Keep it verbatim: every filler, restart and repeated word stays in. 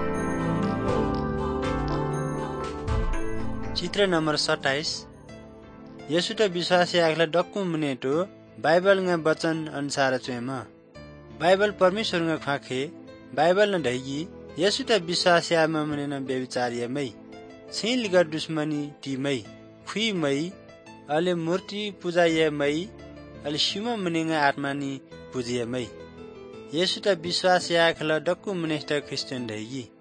चित्र नंबर सत्ताईस यसु त विश्वासी आखला डक्कु मुनेटो बाइबल nga वचन अनुसार चुएम बाइबल परमेश्वर nga खाखे बाइबल न ढैगी यसु त विश्वासी आमा मुनेन व्यभिचार्यमै छिलिग दुश्मनी टीमै खुइमै अले मूर्ति पूजायमै अले शिव मुनेगा आत्मानी पूजियमै यसु त विश्वासी आखला डक्कु मुनेष्ट क्रिस्चियन ढैगी